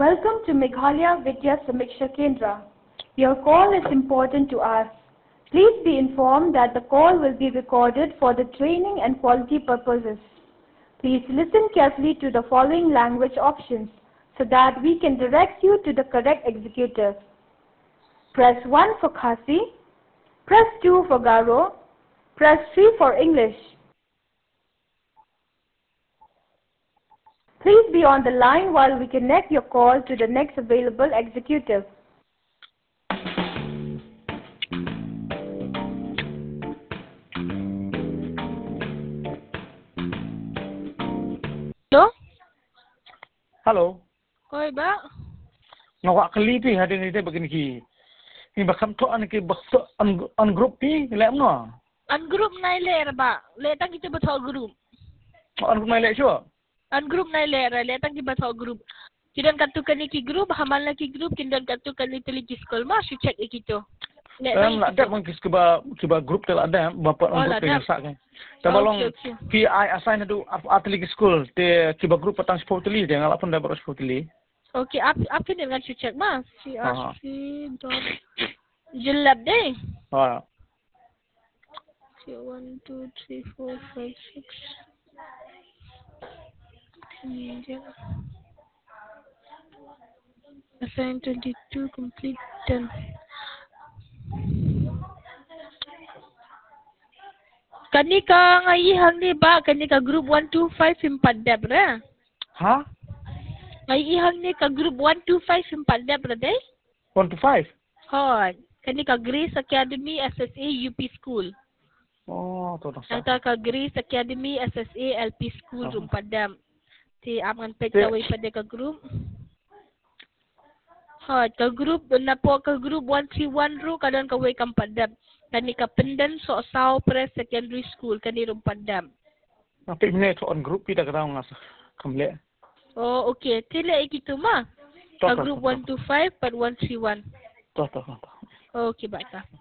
Welcome to Meghalaya Vidya Samiksha Kendra. Your call is important to us. Please be informed that the call will be recorded for the training and quality purposes. Please listen carefully to the following language options so that we can direct you to the correct executive. Press 1 for Khasi, press 2 for Garo, press 3 for English. Please be on the line while we connect your call to the next available executive. Hello? Hello. Oi, ba? Ngawak kali pi hari ni dia begini ki. Ni bakam tu an ki bakso an group pi lem no. An group nai le ba. Le tang kita betul group. An group mai le sure. An group nai le tang kita betul group. Kidan katukan ni ki group, hamal na ki group, kidan katukan ni teli ki sekolah mas, you check ikito. Le nak tak mungkin kiba group tel ada bapa an group yang sak kan. Tabalong pi I assign tu atli ki school te kiba group patang sportly dia ngalap pun dah baru sportly. Okay, apa ni dengan you check mas? CRC dot jelab deh. Ha. 1 2 3 4 5 6 Assign 22 complete done. Kani ka ngaihang ni ba? Kani ka group 125 impat dab ra? Ha? Ngaihang ni ka group 125 impat dab ra day? 1 to 5. Hoi. Kani ka Grace Academy SSA UP School. Oh, tu dah sak. Nata ka Grace Academy SSA LP School rumpat dam. Ti aman pek tawai pada ka group. Ha, ka group na po ka group 131 ru kadang ka way kam padam. Kani ka Pendan so Sao Pre Secondary School kani rum padam. Tapi ni tu on group kita kata ngas kamle. Oh, okay. Tila ikitu ma. Ka group 125 per 131. Tu. Okay, baik.